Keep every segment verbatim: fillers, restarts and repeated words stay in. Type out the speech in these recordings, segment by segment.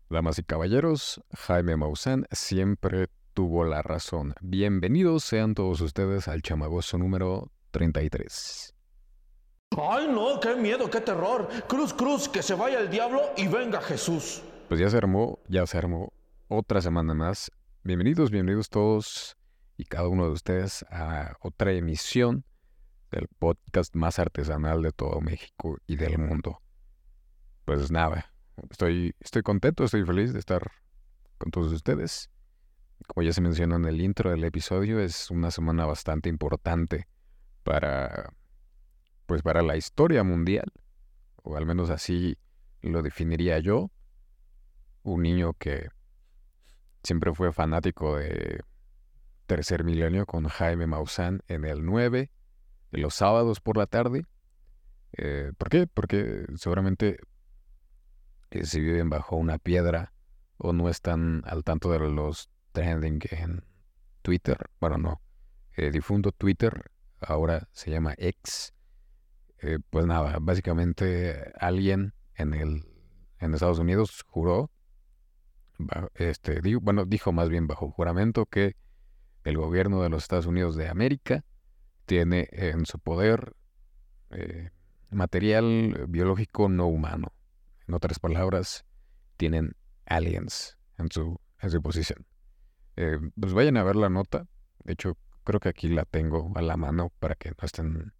Damas y caballeros, Jaime Maussan siempre tuvo la razón. Bienvenidos sean todos ustedes al chamagoso número treinta y tres. Ay, no, qué miedo, qué terror. Cruz, cruz, que se vaya el diablo y venga Jesús. Pues ya se armó, ya se armó otra semana más. Bienvenidos, bienvenidos todos y cada uno de ustedes a otra emisión del podcast más artesanal de todo México y del mundo. Pues nada, estoy, estoy contento, estoy feliz de estar con todos ustedes. Como ya se mencionó en el intro del episodio, es una semana bastante importante para, pues para la historia mundial, o al menos así lo definiría yo. Un niño que siempre fue fanático de Tercer Milenio con Jaime Maussan en el nueve, de los sábados por la tarde. Eh, ¿Por qué? Porque seguramente eh, si viven bajo una piedra o no están al tanto de los trending en Twitter. Bueno, no. Eh, difunto Twitter, ahora se llama X. Eh, pues nada, básicamente alguien en el en Estados Unidos juró, ba- este, digo, bueno, dijo más bien bajo juramento que el gobierno de los Estados Unidos de América tiene en su poder eh, material biológico no humano. En otras palabras, tienen aliens en su, en su posición. Eh, pues vayan a ver la nota. De hecho, creo que aquí la tengo a la mano para que no estén...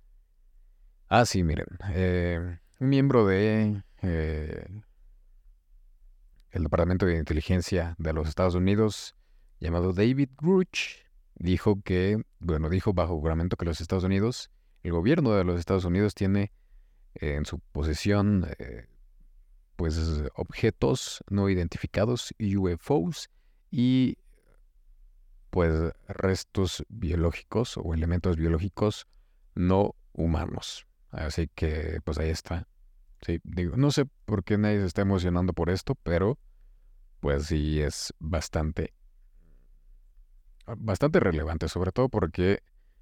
Ah, sí, miren. eh, un miembro de eh, el Departamento de Inteligencia de los Estados Unidos, llamado David Grush, dijo que, bueno, dijo bajo juramento que los Estados Unidos, el gobierno de los Estados Unidos tiene eh, en su posesión, eh, pues, objetos no identificados, U F Os, y pues restos biológicos o elementos biológicos no humanos. Así que pues ahí está. Sí, digo, no sé por qué nadie se está emocionando por esto, pero pues sí es bastante, bastante relevante, sobre todo porque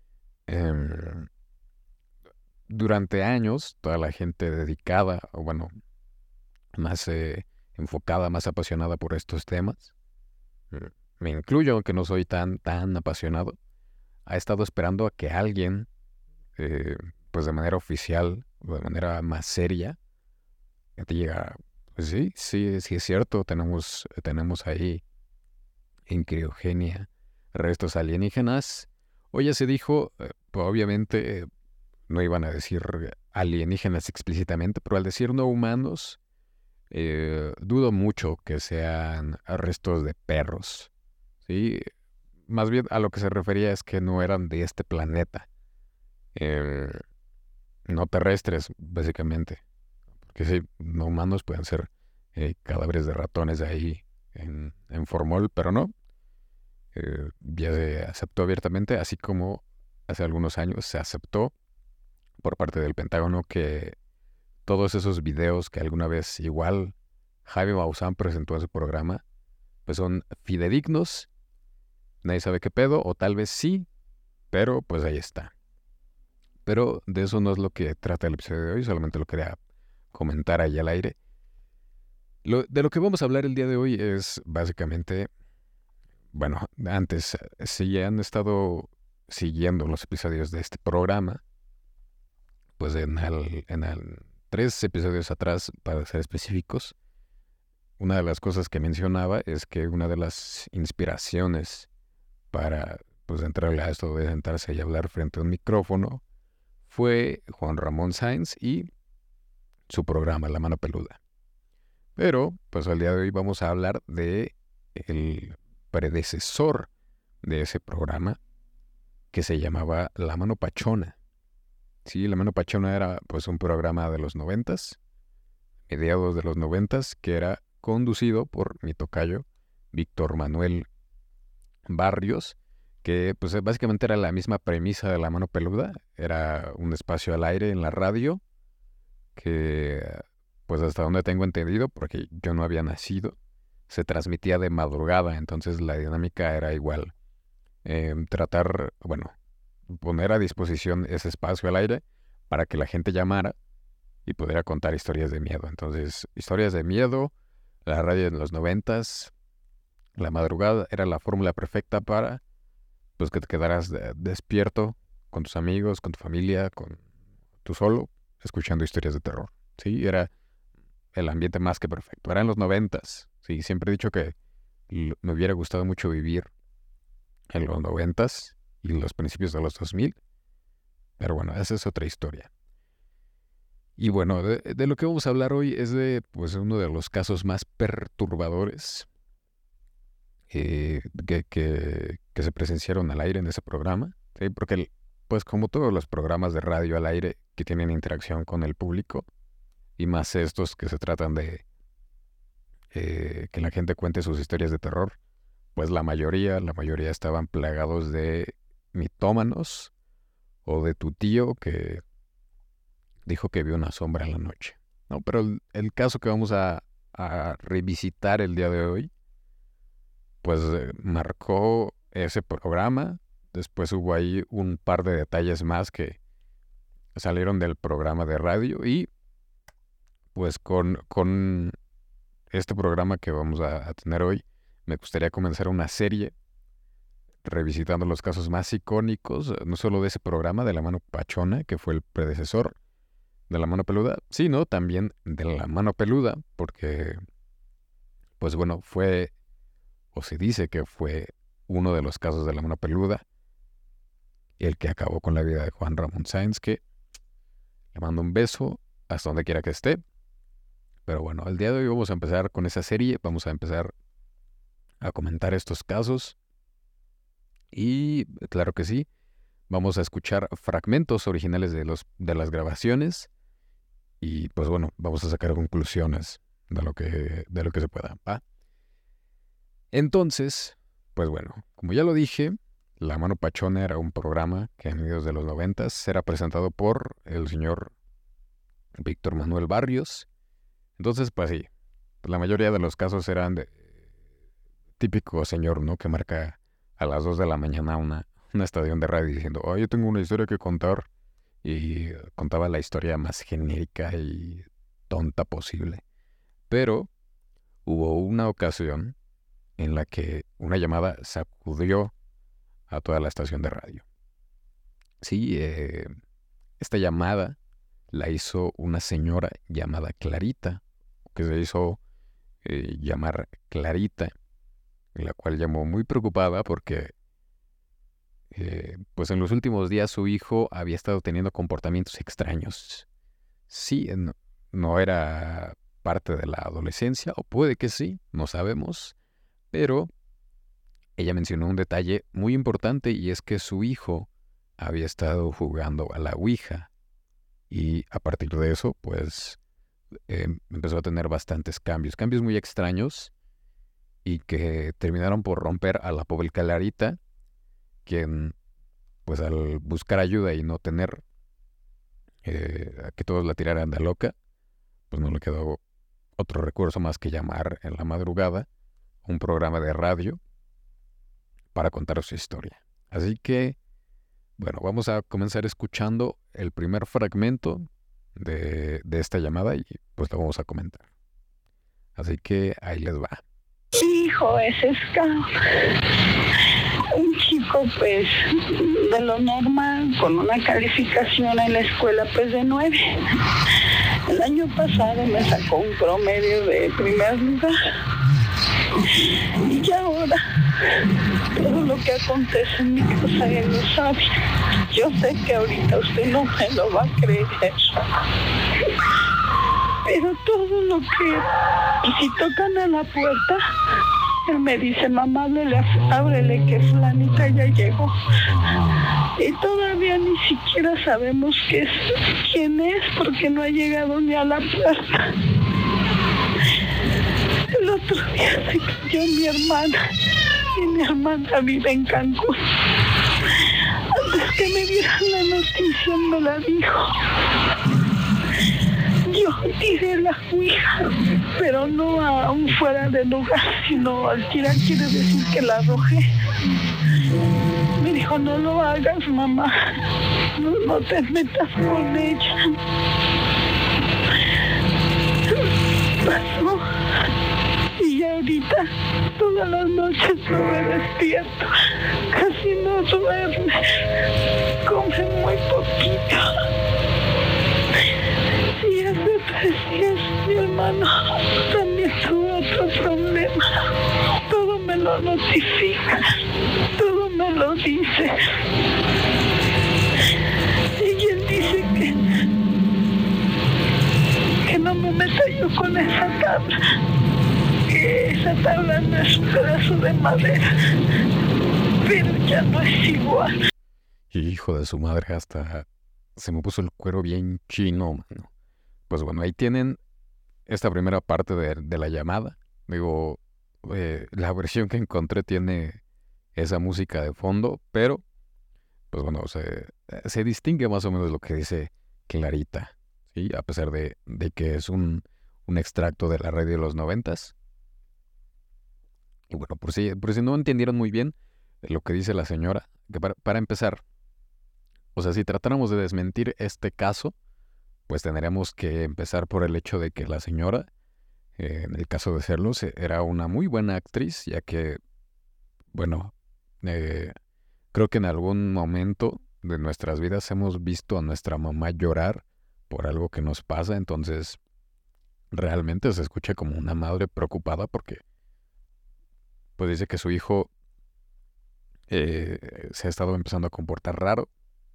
em, durante años toda la gente dedicada, o bueno, más eh, enfocada, más apasionada por estos temas, mm, me incluyo, aunque no soy tan, tan apasionado, ha estado esperando a que alguien eh, pues de manera oficial, o de manera más seria, que te llega, pues sí, sí, sí es cierto, tenemos, tenemos ahí en criogenia restos alienígenas. O ya se dijo, eh, pues obviamente eh, no iban a decir alienígenas explícitamente, pero al decir no humanos, eh, dudo mucho que sean restos de perros, ¿sí? Más bien a lo que se refería es que no eran de este planeta. Eh, no terrestres, básicamente. Porque sí, no humanos pueden ser eh, cadáveres de ratones ahí en, en formol, pero no. Eh, ya se aceptó abiertamente, así como hace algunos años se aceptó por parte del Pentágono que todos esos videos que alguna vez igual Jaime Maussan presentó en su programa, pues son fidedignos, nadie sabe qué pedo, o tal vez sí, pero pues ahí está. Pero de eso no es lo que trata el episodio de hoy, solamente lo quería comentar ahí al aire. Lo, de lo que vamos a hablar el día de hoy es básicamente, bueno, antes, si ya han estado siguiendo los episodios de este programa, pues en el, en el tres episodios atrás, para ser específicos, una de las cosas que mencionaba es que una de las inspiraciones para pues entrarle a esto de sentarse y hablar frente a un micrófono fue Juan Ramón Sáenz y su programa La Mano Peluda. Pero, pues al día de hoy vamos a hablar de el predecesor de ese programa que se llamaba La Mano Pachona. Sí, La Mano Pachona era pues un programa de los noventas, mediados de los noventas, que era conducido por mi tocayo, Víctor Manuel Barrios, que pues básicamente era la misma premisa de La Mano Peluda, era un espacio al aire en la radio, que pues hasta donde tengo entendido, porque yo no había nacido, se transmitía de madrugada, entonces la dinámica era igual. Eh, tratar, bueno, poner a disposición ese espacio al aire para que la gente llamara y pudiera contar historias de miedo. Entonces, historias de miedo La radio en los noventas, la madrugada era la fórmula perfecta para pues que te quedaras de- despierto con tus amigos, con tu familia, con tú solo, escuchando historias de terror. Sí, era el ambiente más que perfecto. Era en los noventas. Sí, siempre he dicho que l- me hubiera gustado mucho vivir en los noventas y los principios de los dos mil. Pero bueno, esa es otra historia. Y bueno, de, de lo que vamos a hablar hoy es de pues uno de los casos más perturbadores eh, que, que, que se presenciaron al aire en ese programa. ¿Sí? Porque el- pues como todos los programas de radio al aire que tienen interacción con el público, y más estos que se tratan de eh, que la gente cuente sus historias de terror, pues la mayoría, la mayoría estaban plagados de mitómanos o de tu tío que dijo que vio una sombra en la noche. No, pero el, el caso que vamos a, a revisitar el día de hoy, pues eh, marcó ese programa. Después hubo ahí un par de detalles más que salieron del programa de radio y pues con, con este programa que vamos a, a tener hoy, me gustaría comenzar una serie revisitando los casos más icónicos, eh, no solo de ese programa de La Mano Pachona, que fue el predecesor de La Mano Peluda, sino también de La Mano Peluda, porque, pues bueno, fue, o se dice que fue uno de los casos de La Mano Peluda, el que acabó con la vida de Juan Ramón Sáenz, que le mando un beso hasta donde quiera que esté. Pero bueno, el día de hoy vamos a empezar con esa serie, vamos a empezar a comentar estos casos y, claro que sí, vamos a escuchar fragmentos originales de, los, de las grabaciones y pues bueno, vamos a sacar conclusiones de lo que, de lo que se pueda, ¿va? Entonces, pues bueno, como ya lo dije, La Mano Pachona era un programa que en mediados de los noventas era presentado por el señor Víctor Manuel Barrios. Entonces, pues sí, la mayoría de los casos eran de típico señor, ¿no? Que marca a las dos de la mañana una, una estación de radio diciendo, oh, yo tengo una historia que contar. Y contaba la historia más genérica y tonta posible. Pero hubo una ocasión en la que una llamada sacudió a toda la estación de radio. Sí, eh, esta llamada la hizo una señora llamada Clarita, que se hizo eh, llamar Clarita, la cual llamó muy preocupada porque eh, pues en los últimos días su hijo había estado teniendo comportamientos extraños. Sí, no, no era parte de la adolescencia, o puede que sí, no sabemos, pero ella mencionó un detalle muy importante y es que su hijo había estado jugando a la Ouija y a partir de eso, pues eh, empezó a tener bastantes cambios, cambios muy extraños y que terminaron por romper a la pobre Clarita, quien pues al buscar ayuda y no tener eh, a que todos la tiraran de loca, pues no le quedó otro recurso más que llamar en la madrugada a un programa de radio para contar su historia. Así que, bueno, vamos a comenzar escuchando el primer fragmento de, de esta llamada y pues lo vamos a comentar. Así que ahí les va. Mi hijo es scout, un chico pues de lo normal, con una calificación en la escuela pues de nueve. El año pasado me sacó un promedio de primer lugar. Y ahora, todo lo que acontece en mi casa él lo sabe. Yo sé que ahorita usted no me lo va a creer. Pero todo lo que, si tocan a la puerta, él me dice, mamá, ábrele, ábrele que fulanita ya llegó. Y todavía ni siquiera sabemos qué es, quién es, porque no ha llegado ni a la puerta. El otro día se cayó mi hermana, y mi hermana vive en Cancún. Antes que me dieran la noticia me la dijo. Yo tiré la ouija, pero no a un fuera de lugar, sino al tirar quiere decir que la arrojé. Me dijo, no lo hagas, mamá, no, no te metas con ella. Pasó ahorita todas las noches no me despierto, casi no duerme, come muy poquito. Y hace tres días mi hermano también tuvo otro problema. Todo me lo notifica, todo me lo dice. Y él dice que, que no me meta yo con esa tabla, que esa tabla no es un pedazo de madera, pero ya no es igual. Y hijo de su madre, hasta se me puso el cuero bien chino, mano. Pues bueno, ahí tienen esta primera parte de, de la llamada. Digo, eh, la versión que encontré tiene esa música de fondo, pero, pues bueno, se, se distingue más o menos lo que dice Clarita, ¿sí? A pesar de, de que es un, un extracto de la radio de los noventas. Y bueno, por si, por si no entendieron muy bien lo que dice la señora, que para, para empezar, o sea, si tratáramos de desmentir este caso, pues tendríamos que empezar por el hecho de que la señora, eh, en el caso de serlo, se- era una muy buena actriz, ya que, bueno, eh, creo que en algún momento de nuestras vidas hemos visto a nuestra mamá llorar por algo que nos pasa, entonces realmente se escucha como una madre preocupada porque, pues dice que su hijo eh, se ha estado empezando a comportar raro,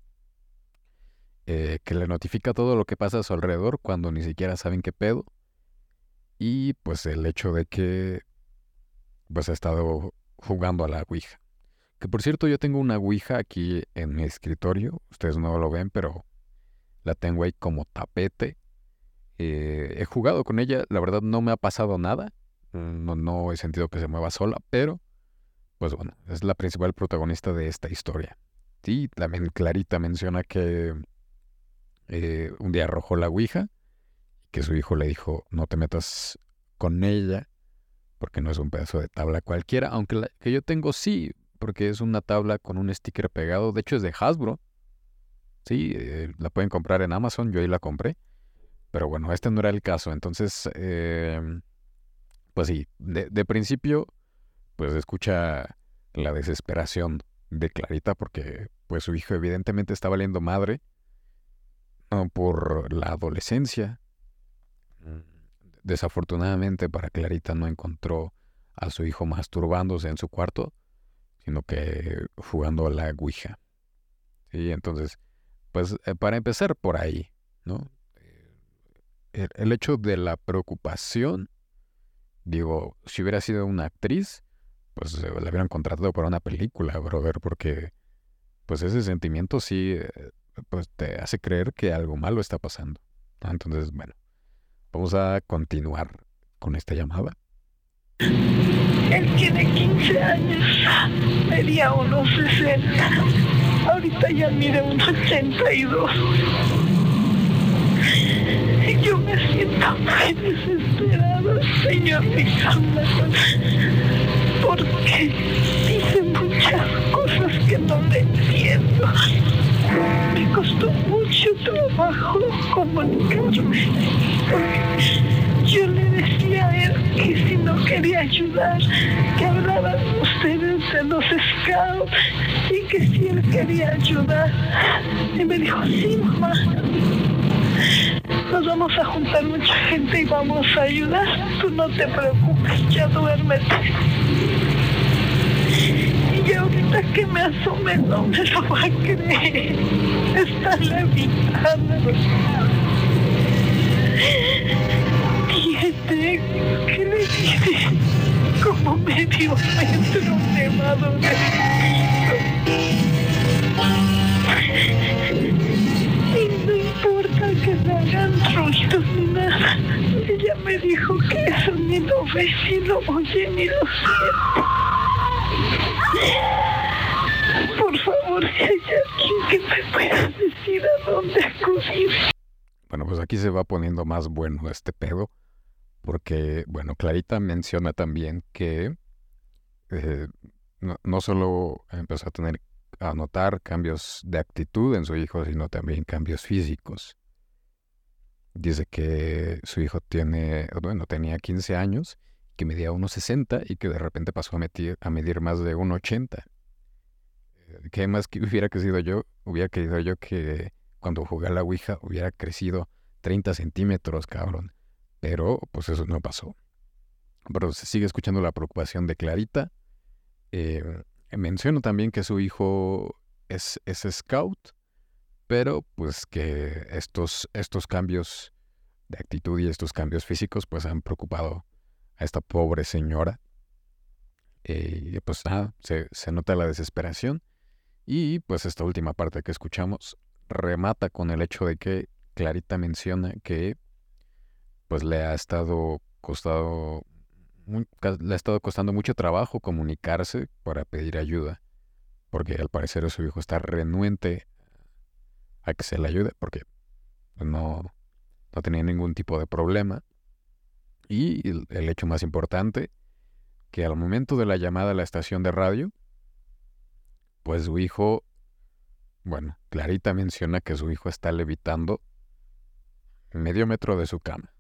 eh, que le notifica todo lo que pasa a su alrededor cuando ni siquiera saben qué pedo. Y pues el hecho de que pues ha estado jugando a la Ouija. Que por cierto yo tengo una Ouija aquí en mi escritorio. Ustedes no lo ven, pero la tengo ahí como tapete. Eh, he jugado con ella. La verdad no me ha pasado nada. No, no he sentido que se mueva sola, pero pues bueno, es la principal protagonista de esta historia. Sí, también Clarita menciona que eh, un día arrojó la Ouija, que su hijo le dijo, no te metas con ella, porque no es un pedazo de tabla cualquiera, aunque la que yo tengo sí, porque es una tabla con un sticker pegado, de hecho es de Hasbro, sí, eh, la pueden comprar en Amazon, yo ahí la compré, pero bueno, este no era el caso, entonces, eh, pues sí, de, de principio, pues escucha la desesperación de Clarita, porque pues su hijo evidentemente está valiendo madre, ¿no? Por la adolescencia. Desafortunadamente para Clarita no encontró a su hijo masturbándose en su cuarto, sino que jugando a la Ouija. Sí, entonces, pues eh, para empezar por ahí, ¿no? El, el hecho de la preocupación, digo, si hubiera sido una actriz, pues eh, la hubieran contratado para una película, brother, porque pues ese sentimiento sí, eh, pues te hace creer que algo malo está pasando, ¿no? Entonces, bueno, vamos a continuar con esta llamada. Él tiene quince años, medía unos sesenta, ahorita ya mide unos ochenta y dos. Y yo me siento muy desesperada, señor Alejandro, porque dice muchas cosas que no le entiendo. Me costó mucho trabajo comunicarme, porque yo le decía a él que si no quería ayudar, que hablaran ustedes de los scouts y que si él quería ayudar. Y me dijo, sí, mamá, nos vamos a juntar mucha gente y vamos a ayudar. Tú no te preocupes, ya duérmete. Y ahorita que me asome no me lo va a creer. Está levitando. Tiene, ¿qué le dice? Como medio metro nevado de piso. Y no importa que me hagan ruidos ni nada. Ella me dijo que eso ni lo ve, ni lo oye, ni lo siente. Por favor, si hay alguien que me pueda decir a dónde acudir. Bueno, pues aquí se va poniendo más bueno este pedo, porque, bueno, Clarita menciona también que eh, no, no solo empezó a tener, a notar cambios de actitud en su hijo, sino también cambios físicos. Dice que su hijo tiene, bueno, tenía quince años, que medía uno sesenta y que de repente pasó a medir, a medir más de uno ochenta. ¿Qué más que hubiera crecido yo? Hubiera querido yo que cuando jugué a la Ouija hubiera crecido treinta centímetros, cabrón. Pero pues eso no pasó. Pero se sigue escuchando la preocupación de Clarita. Eh, menciono también que su hijo es, es scout, pero pues que estos, estos cambios de actitud y estos cambios físicos pues han preocupado a esta pobre señora. Eh, y pues nada, se, se nota la desesperación. Y pues esta última parte que escuchamos remata con el hecho de que Clarita menciona que pues le ha estado costado muy- ca- le ha estado costando mucho trabajo comunicarse para pedir ayuda, porque al parecer su hijo está renuente a que se le ayude, porque no, no tenía ningún tipo de problema. Y el, el hecho más importante, que al momento de la llamada a la estación de radio, pues su hijo, bueno, Clarita menciona que su hijo está levitando medio metro de su cama.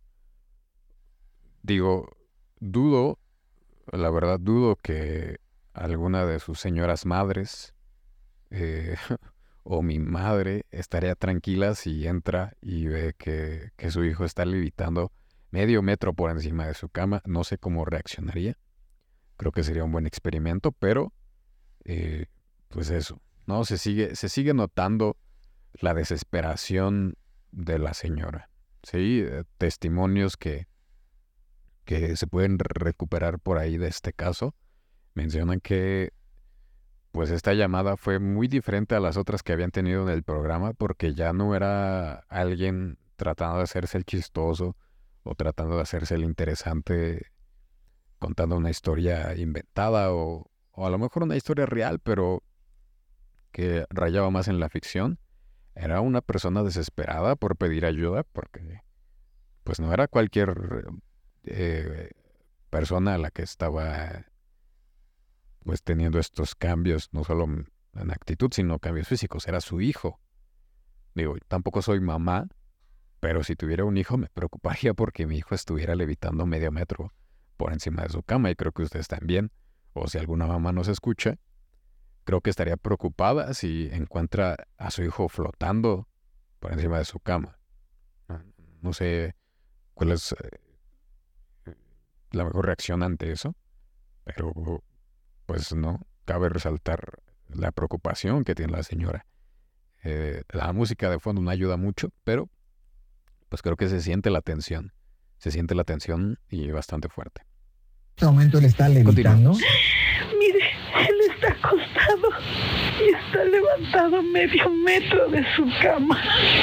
Digo, dudo, la verdad dudo que alguna de sus señoras madres eh, o mi madre estaría tranquila si entra y ve que, que su hijo está levitando medio metro por encima de su cama. No sé cómo reaccionaría. Creo que sería un buen experimento, pero eh, pues eso, ¿no? Se sigue, se sigue notando la desesperación de la señora. Sí, Eh, testimonios que, que se pueden recuperar por ahí de este caso mencionan que pues esta llamada fue muy diferente a las otras que habían tenido en el programa, porque ya no era alguien tratando de hacerse el chistoso o tratando de hacerse el interesante contando una historia inventada o, o a lo mejor una historia real, pero que rayaba más en la ficción. Era una persona desesperada por pedir ayuda, porque pues no era cualquier eh, persona a la que estaba pues teniendo estos cambios, no solo en actitud, sino cambios físicos. Era su hijo. Digo, tampoco soy mamá, pero si tuviera un hijo me preocuparía porque mi hijo estuviera levitando medio metro por encima de su cama, y creo que ustedes también, o si alguna mamá nos escucha, creo que estaría preocupada si encuentra a su hijo flotando por encima de su cama. No, no sé cuál es eh, la mejor reacción ante eso, pero pues no, cabe resaltar la preocupación que tiene la señora. Eh, la música de fondo no ayuda mucho, pero pues creo que se siente la tensión. Se siente la tensión y bastante fuerte. ¿En este momento él está levitando? Mire, él está acostado y está levantado medio metro de su cama.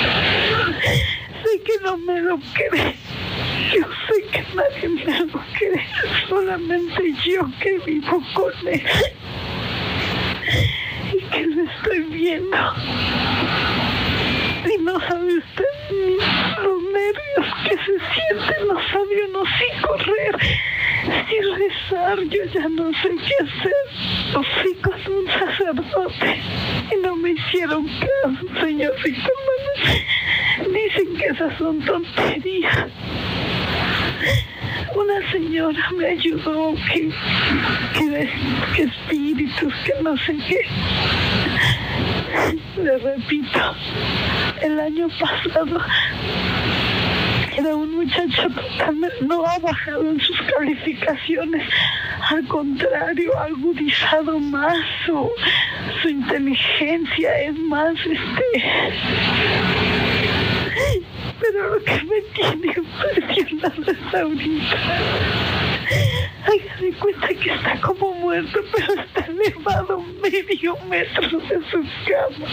Sé que no me lo cree. Yo sé que nadie me lo cree. Solamente yo que vivo con él. Y que lo estoy viendo. Y no sabe usted los nervios que se sienten. No sabe uno si correr, si rezar. Yo ya no sé qué hacer. Fui con un sacerdote y no me hicieron caso, señorita. Dicen que esas son tonterías. Una señora me ayudó, que, que, que espíritus, que no sé qué. Le repito, el año pasado era un muchacho totalmente, no ha bajado en sus calificaciones, al contrario, ha agudizado más su, su inteligencia, es más, este... Pero lo que me tiene impresionado es ahorita. Haga de cuenta que está como muerto, pero está elevado medio metro de su cama.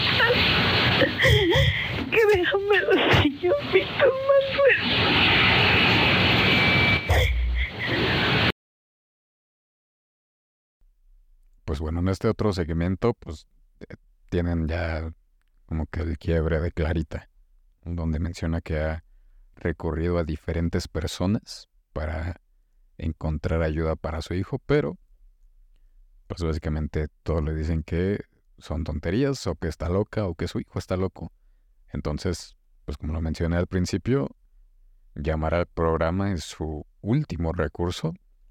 Créamelo, señor Víctor Manuel. Pues bueno, en este otro segmento, pues eh, tienen ya como que el quiebre de Clarita, donde menciona que ha recurrido a diferentes personas para encontrar ayuda para su hijo, pero pues básicamente todos le dicen que son tonterías o que está loca o que su hijo está loco. Entonces, pues como lo mencioné al principio, llamar al programa es su último recurso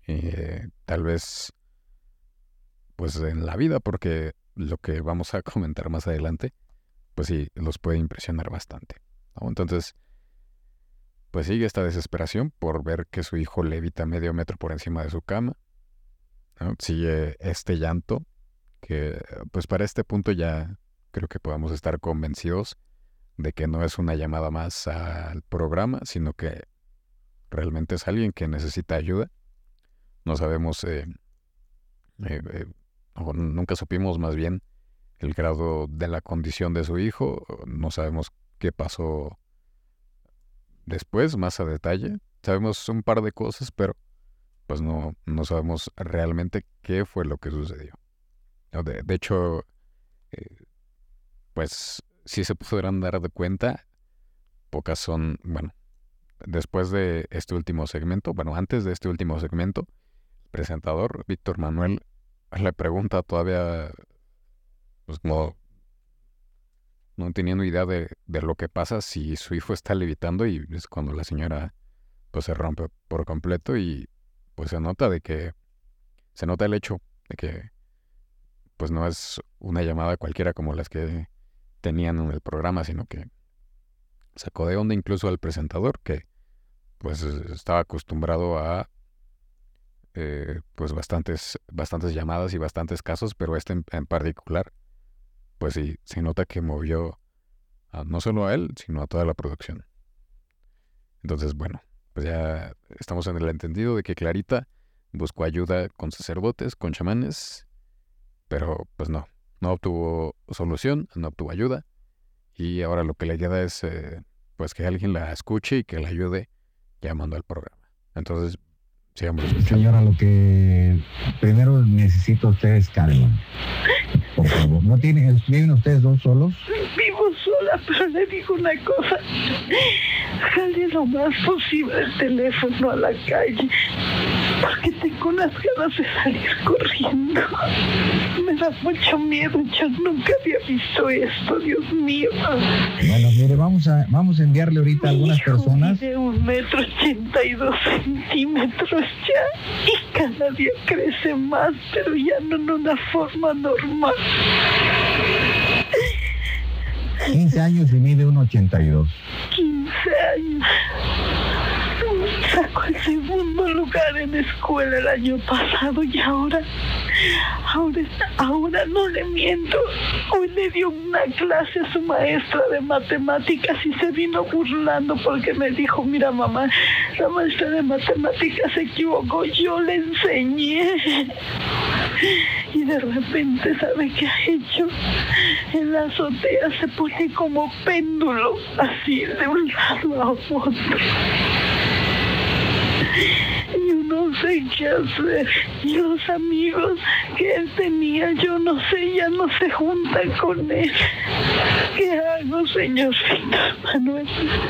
eh, tal vez pues en la vida, porque lo que vamos a comentar más adelante, pues sí, los puede impresionar bastante, ¿no? Entonces, pues sigue esta desesperación por ver que su hijo levita medio metro por encima de su cama, ¿no? Sigue este llanto, que pues para este punto ya creo que podemos estar convencidos de que no es una llamada más al programa, sino que realmente es alguien que necesita ayuda. No sabemos, eh, eh, eh, o nunca supimos más bien el grado de la condición de su hijo, no sabemos qué pasó después, más a detalle. Sabemos un par de cosas, pero pues no, no sabemos realmente qué fue lo que sucedió. De, de hecho, eh, pues sí se podrán dar de cuenta, pocas son, bueno, después de este último segmento, bueno, antes de este último segmento, el presentador Víctor Manuel le pregunta todavía, pues no, no teniendo idea de, de lo que pasa si su hijo está levitando, y es cuando la señora pues se rompe por completo y pues se nota de que, se nota el hecho de que pues no es una llamada cualquiera como las que tenían en el programa, sino que sacó de onda incluso al presentador, que pues estaba acostumbrado a eh, pues bastantes, bastantes llamadas y bastantes casos, pero este en, en particular, pues sí, se nota que movió a, no solo a él, sino a toda la producción. Entonces, bueno, pues ya estamos en el entendido de que Clarita buscó ayuda con sacerdotes, con chamanes, pero pues no, no obtuvo solución, no obtuvo ayuda, y ahora lo que le queda es eh, pues que alguien la escuche y que la ayude llamando al programa. Entonces, sigamos escuchando. Señora, lo que primero necesito ustedes calma. Por favor, ¿no tienen, viven ustedes dos solos? Vivo sola, pero le digo una cosa. Jale lo más posible el teléfono a la calle, porque tengo unas ganas de salir corriendo. Me da mucho miedo, yo nunca había visto esto, Dios mío. Bueno, mire, vamos a, vamos a enviarle ahorita a algunas hijo personas. mide un metro ochenta y dos centímetros ya, y cada día crece más, pero ya no en una forma normal. quince años y mide un ochenta y dos. quince años. Sacó el segundo lugar en escuela el año pasado y ahora, ahora, ahora no le miento. Hoy le dio una clase a su maestra de matemáticas y se vino burlando porque me dijo, mira mamá, la maestra de matemáticas se equivocó, yo le enseñé. Y de repente, ¿sabe qué ha hecho? En la azotea se pone como péndulo, así de un lado a otro. Yo no sé qué hacer. Y los amigos que él tenía, yo no sé, ya no se juntan con él. ¿Qué hago, señor Víctor Manuel?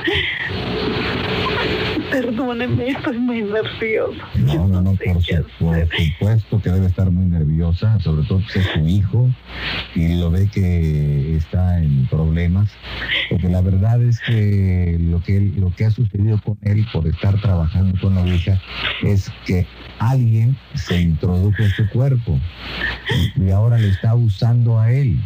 Perdóneme, estoy muy nerviosa. No, no, no, por, su, por supuesto que debe estar muy nerviosa, sobre todo que es su hijo y lo ve que está en problemas, porque la verdad es que lo que, lo que ha sucedido con él por estar trabajando con la hija es que alguien se introdujo en su cuerpo y ahora le está usando a él.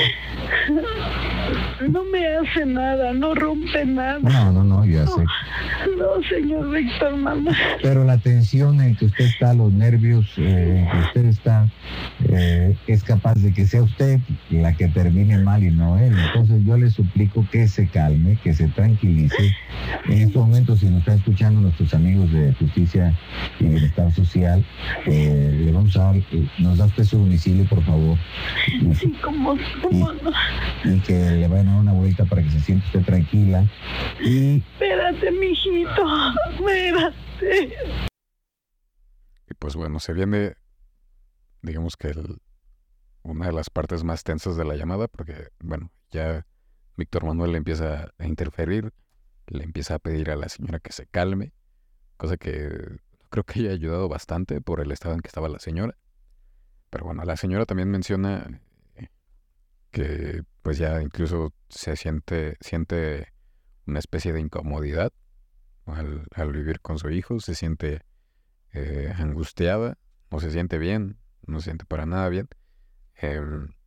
No me hace nada, no rompe nada. No, no, no, ya no, sé. No, señor Víctor Manuel. Pero la tensión en que usted está, los nervios eh, en que usted está, eh, es capaz de que sea usted la que termine mal y no él. Entonces yo le suplico que se calme, que se tranquilice. En estos momentos, si nos están escuchando nuestros amigos de Justicia y Bienestar Social, eh, le vamos a dar, eh, nos da usted su domicilio, por favor. Y, sí, como, como y, no. Y que le vayan a dar una vuelta para que se sienta usted tranquila. Y... Espérate, mijito, espérate. Y pues bueno, se viene, digamos que el, una de las partes más tensas de la llamada, porque bueno, ya Víctor Manuel le empieza a interferir, le empieza a pedir a la señora que se calme, cosa que creo que haya ayudado bastante por el estado en que estaba la señora. Pero bueno, la señora también menciona que pues ya incluso se siente, siente una especie de incomodidad al, al vivir con su hijo, se siente eh, angustiada, no se siente bien, no se siente para nada bien. Eh,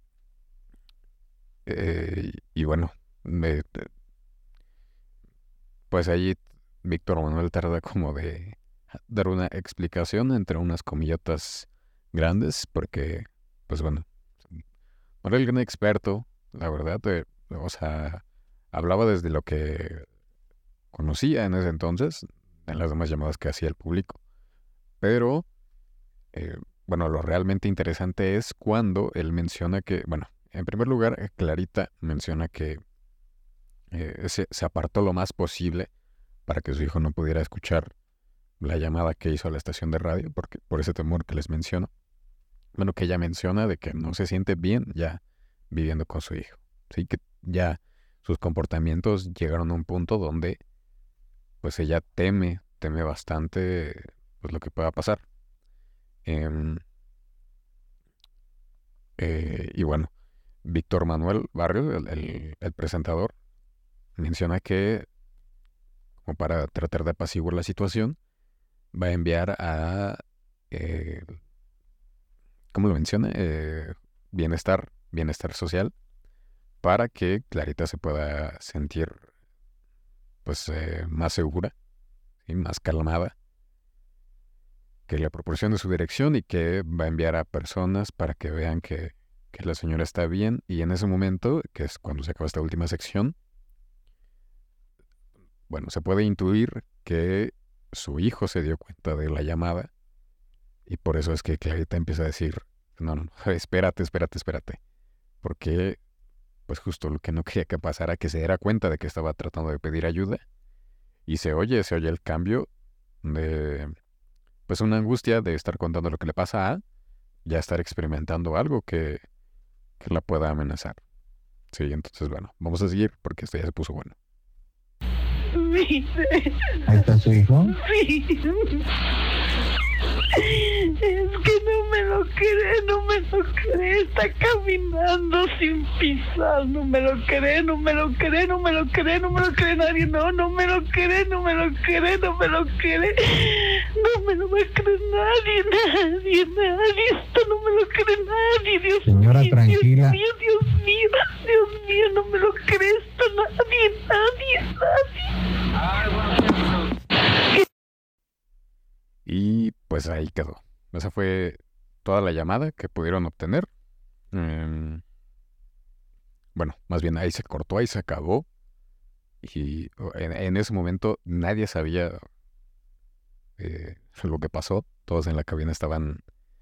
eh, y bueno, me, pues ahí Víctor Manuel tarda como de dar una explicación entre unas comillotas grandes, porque, pues bueno, no era el gran experto, la verdad, eh, o sea, hablaba desde lo que conocía en ese entonces, en las demás llamadas que hacía el público. Pero, eh, bueno, lo realmente interesante es cuando él menciona que, bueno, en primer lugar, eh, Clarita menciona que eh, se, se apartó lo más posible para que su hijo no pudiera escuchar la llamada que hizo a la estación de radio, porque por ese temor que les menciono. Bueno, que ella menciona de que no se siente bien ya viviendo con su hijo. Sí, que ya sus comportamientos llegaron a un punto donde pues ella teme, teme bastante pues lo que pueda pasar. Em, eh, y bueno, Víctor Manuel Barrios, el, el- el presentador, menciona que como para tratar de apaciguar la situación, va a enviar a, eh, ¿cómo lo menciona? Eh, bienestar, bienestar social, para que Clarita se pueda sentir pues eh, más segura y más calmada, que le proporcione su dirección y que va a enviar a personas para que vean que, que la señora está bien. Y en ese momento, que es cuando se acaba esta última sección, bueno, se puede intuir que su hijo se dio cuenta de la llamada y por eso es que Clarita empieza a decir, no, no, no, espérate, espérate, espérate, porque pues justo lo que no quería que pasara, que se diera cuenta de que estaba tratando de pedir ayuda y se oye, se oye el cambio de pues una angustia de estar contando lo que le pasa a ya estar experimentando algo que, que la pueda amenazar. Sí, entonces bueno, vamos a seguir porque esto ya se puso bueno. Sí, Ahí está su hijo. sí. Es que no me lo cree, no me lo cree. Está caminando sin pisar. No me lo cree, no me lo cree, no me lo cree, no me lo cree nadie. No, no me lo cree, no me lo cree, no me lo cree. No me lo va a creer nadie, nadie, nadie. Esto no me lo cree nadie, Dios Señora, mío. tranquila. Dios mío, Dios mío, Dios mío, no me lo cree esto nadie, nadie, nadie. Y pues ahí quedó. Esa fue toda la llamada que pudieron obtener. Em, bueno, más bien ahí se cortó, ahí se acabó. Y o, en, en ese momento nadie sabía eh, lo que pasó. Todos en la cabina estaban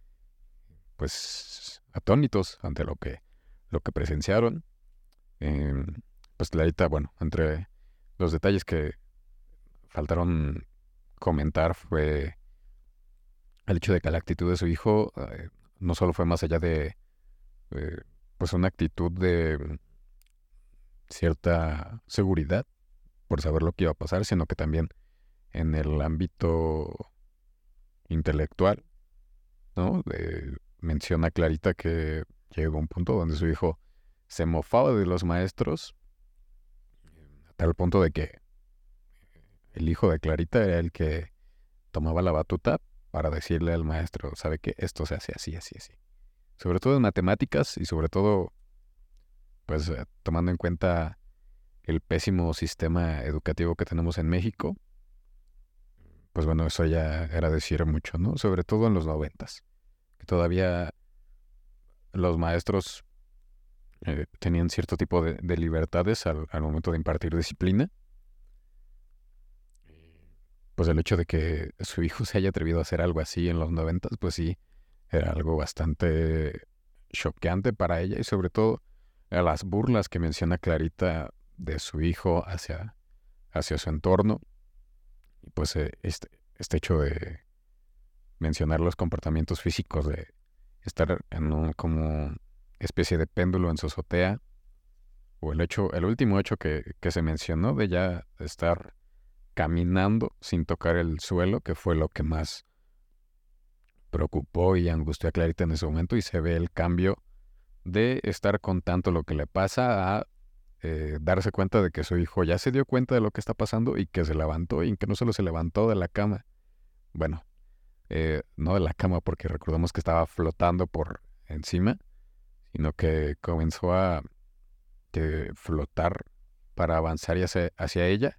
pues atónitos ante lo que, lo que presenciaron. Em, pues Clarita, bueno, entre los detalles que faltaron comentar fue el hecho de que la actitud de su hijo eh, no solo fue más allá de eh, pues una actitud de mm, cierta seguridad por saber lo que iba a pasar, sino que también en el ámbito intelectual, ¿no? De- menciona Clarita que llegó a un punto donde su hijo se mofaba de los maestros, a tal punto de que el hijo de Clarita era el que tomaba la batuta para decirle al maestro, ¿sabe qué? Esto se hace así, así, así. Sobre todo en matemáticas y sobre todo, pues, eh, tomando en cuenta el pésimo sistema educativo que tenemos en México, pues bueno, eso ya era decir mucho, ¿no? Sobre todo en los noventas, que todavía los maestros eh, tenían cierto tipo de, de libertades al, al momento de impartir disciplina. Pues el hecho de que su hijo se haya atrevido a hacer algo así en los noventas, pues sí, era algo bastante choqueante para ella y sobre todo a las burlas que menciona Clarita de su hijo hacia, hacia su entorno. Y pues eh, este, este hecho de mencionar los comportamientos físicos de estar en un como especie de péndulo en su azotea, o el hecho, el último hecho que, que se mencionó de ya estar caminando sin tocar el suelo, que fue lo que más preocupó y angustió a Clarita en ese momento, y se ve el cambio de estar contando lo que le pasa a eh, darse cuenta de que su hijo ya se dio cuenta de lo que está pasando y que se levantó, y que no solo se levantó de la cama. Bueno, eh, no de la cama porque recordamos que estaba flotando por encima, sino que comenzó a eh, flotar para avanzar hacia, hacia ella.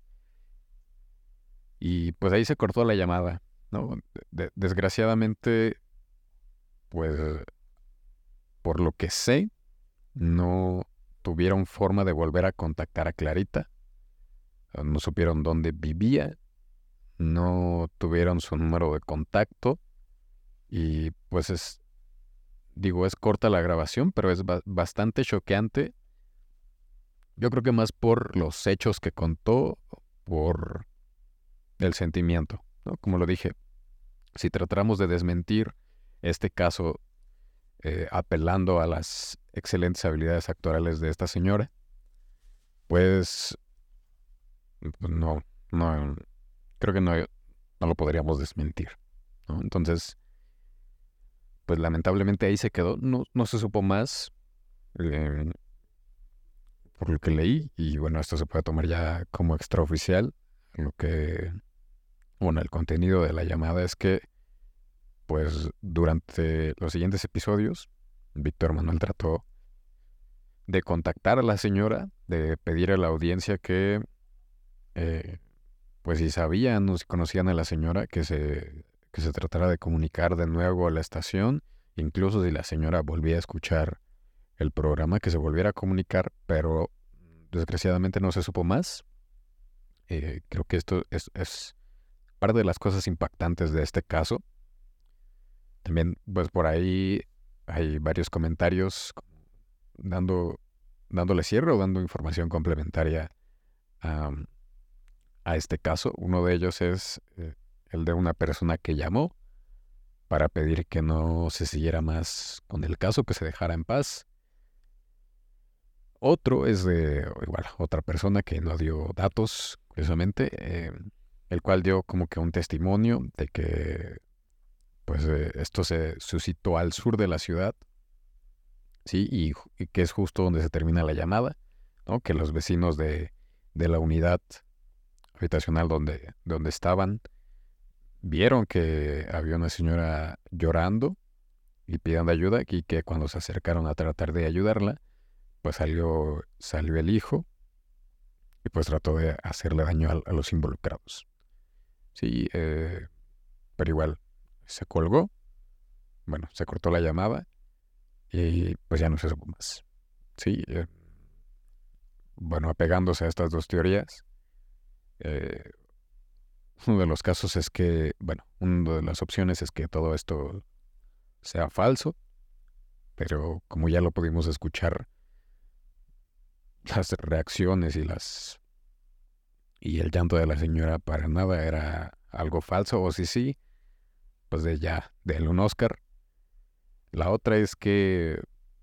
Y pues ahí se cortó la llamada, ¿no? De- desgraciadamente, pues por lo que sé, no tuvieron forma de volver a contactar a Clarita. No supieron dónde vivía, no tuvieron su número de contacto y pues es, digo, es corta la grabación, pero es ba- bastante choqueante. Yo creo que más por los hechos que contó, por el sentimiento, ¿no? Como lo dije, si tratáramos de desmentir este caso eh, apelando a las excelentes habilidades actorales de esta señora, pues no, no, creo que no, no lo podríamos desmentir, ¿no? Entonces, pues lamentablemente ahí se quedó, no, no se supo más eh, por lo que leí, y bueno, esto se puede tomar ya como extraoficial. Lo que, bueno, el contenido de la llamada es que, pues durante los siguientes episodios, Víctor Manuel trató de contactar a la señora, de pedir a la audiencia que, eh, pues si sabían o si conocían a la señora, que se, que se tratara de comunicar de nuevo a la estación, incluso si la señora volvía a escuchar el programa, que se volviera a comunicar, pero desgraciadamente no se supo más. Eh, creo que esto es, es parte de las cosas impactantes de este caso. También, pues por ahí hay varios comentarios dando, dándole cierre o dando información complementaria a, a este caso. Uno de ellos es eh, el de una persona que llamó para pedir que no se siguiera más con el caso, que se dejara en paz. Otro es de, igual, otra persona que no dio datos, curiosamente, eh, el cual dio como que un testimonio de que pues eh, esto se suscitó al sur de la ciudad, ¿sí? Y, ju- y que es justo donde se termina la llamada, ¿no? Que los vecinos de, de la unidad habitacional donde, donde estaban vieron que había una señora llorando y pidiendo ayuda, y que cuando se acercaron a tratar de ayudarla, pues salió, salió el hijo y pues trató de hacerle daño a, a los involucrados. Sí, eh, pero igual se colgó, bueno, se cortó la llamada y pues ya no se supo más. Sí, eh, bueno, apegándose a estas dos teorías, eh, uno de los casos es que, bueno, una de las opciones es que todo esto sea falso, pero como ya lo pudimos escuchar, las reacciones y las y el llanto de la señora para nada era algo falso, o si sí, pues de ya, denle un Oscar. La otra es que,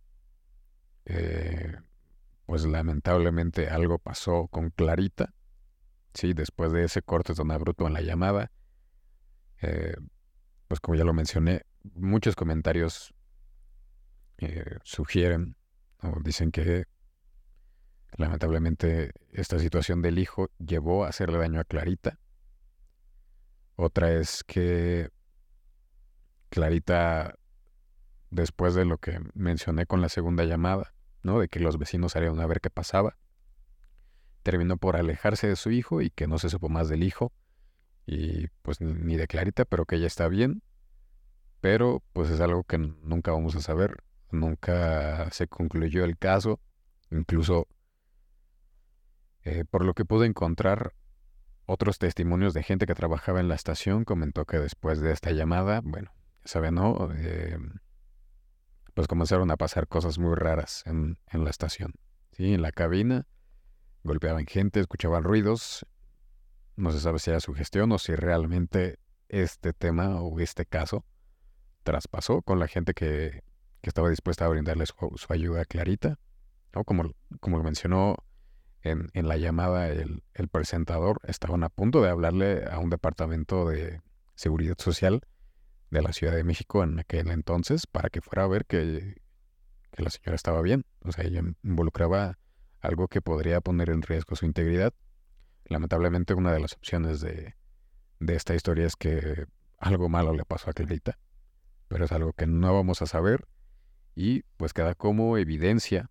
eh, pues lamentablemente algo pasó con Clarita, sí, después de ese corte tan abrupto en la llamada. Eh, pues como ya lo mencioné, muchos comentarios eh, sugieren o dicen que lamentablemente esta situación del hijo llevó a hacerle daño a Clarita. Otra es que Clarita, después de lo que mencioné con la segunda llamada, ¿no? De que los vecinos salieron a ver qué pasaba, terminó por alejarse de su hijo y que no se supo más del hijo y pues ni ni de Clarita, pero que ella está bien. Pero pues es algo que n- nunca vamos a saber. Nunca se concluyó el caso. Incluso eh, por lo que pude encontrar, otros testimonios de gente que trabajaba en la estación comentó que después de esta llamada, bueno, ya saben, ¿no? Eh, pues comenzaron a pasar cosas muy raras en, en la estación. Sí, en la cabina golpeaban gente, escuchaban ruidos. No se sabe si era sugestión o si realmente este tema o este caso traspasó con la gente que, que estaba dispuesta a brindarle su, su ayuda a Clarita, ¿no? Como, como lo mencionó en, en la llamada el, el presentador, estaban a punto de hablarle a un departamento de seguridad social de la Ciudad de México en aquel entonces para que fuera a ver que, que la señora estaba bien. O sea, ella involucraba algo que podría poner en riesgo su integridad. Lamentablemente, una de las opciones de, de esta historia es que algo malo le pasó a Clarita, pero es algo que no vamos a saber y pues queda como evidencia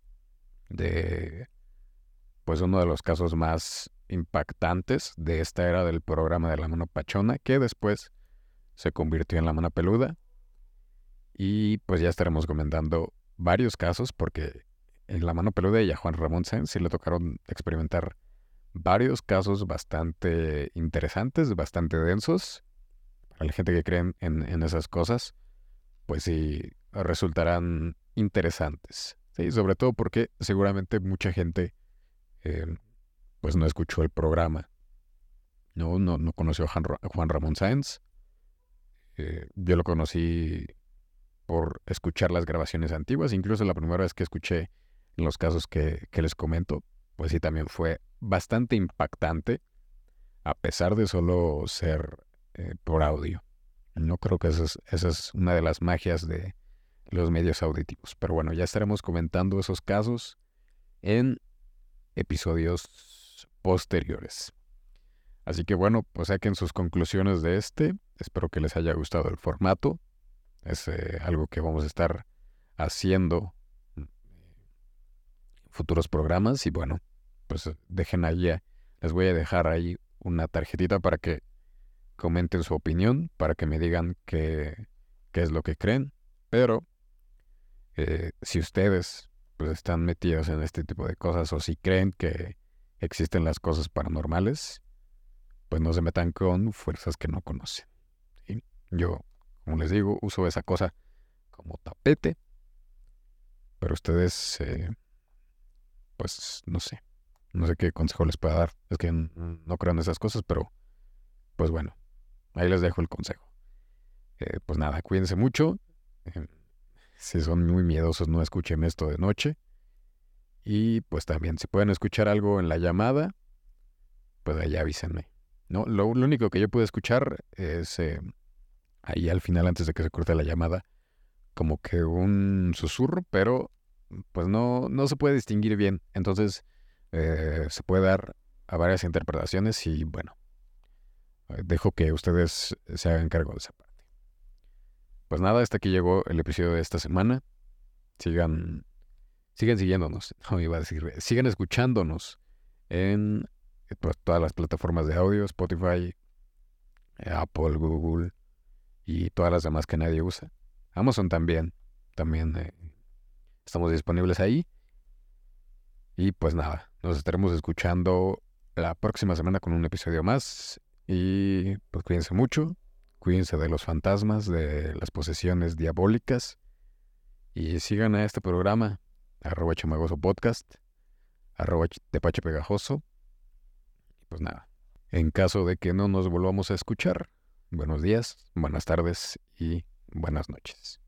de pues uno de los casos más impactantes de esta era del programa de La Mano Pachona, que después se convirtió en La Mano Peluda. Y pues ya estaremos comentando varios casos, porque en La Mano Peluda y a Juan Ramón Sáenz sí le tocaron experimentar varios casos bastante interesantes, bastante densos. Para la gente que cree en, en, en esas cosas, pues sí resultarán interesantes. Sí, sobre todo porque seguramente mucha gente eh, pues no escuchó el programa. No, no, no conoció a Juan, a Juan Ramón Sáenz. Eh, yo lo conocí por escuchar las grabaciones antiguas. Incluso la primera vez que escuché los casos que, que les comento, pues sí también fue bastante impactante, a pesar de solo ser eh, por audio. No creo que esa es, esa es una de las magias de los medios auditivos. Pero bueno, ya estaremos comentando esos casos en episodios posteriores. Así que bueno, pues saquen sus conclusiones de este. Espero que les haya gustado el formato. Es eh, algo que vamos a estar haciendo en futuros programas. Y bueno, pues dejen ahí, les voy a dejar ahí una tarjetita para que comenten su opinión, para que me digan qué, qué es lo que creen. Pero eh, si ustedes pues están metidos en este tipo de cosas, o si creen que existen las cosas paranormales, pues no se metan con fuerzas que no conocen. ¿Sí? Yo, como les digo, uso esa cosa como tapete, pero ustedes, eh, pues no sé, no sé qué consejo les pueda dar. Es que no creo en esas cosas, pero pues bueno, ahí les dejo el consejo. Eh, pues nada, cuídense mucho. Eh, si son muy miedosos, no escuchen esto de noche. Y pues también, si pueden escuchar algo en la llamada, pues ahí avísenme. No, lo, lo único que yo pude escuchar es eh, ahí al final, antes de que se corte la llamada, como que un susurro, pero pues no, no se puede distinguir bien. Entonces eh, se puede dar a varias interpretaciones y bueno, dejo que ustedes se hagan cargo de esa parte. Pues nada, hasta aquí llegó el episodio de esta semana. Sigan, sigan siguiéndonos, no iba a decir, sigan escuchándonos en pues, todas las plataformas de audio, Spotify, Apple, Google y todas las demás que nadie usa. Amazon también, también eh, estamos disponibles ahí. Y pues nada, nos estaremos escuchando la próxima semana con un episodio más. Y pues cuídense mucho, cuídense de los fantasmas, de las posesiones diabólicas. Y sigan a este programa, arroba chamagoso podcast, arroba tepache pegajoso. Y pues nada, en caso de que no nos volvamos a escuchar, buenos días, buenas tardes y buenas noches.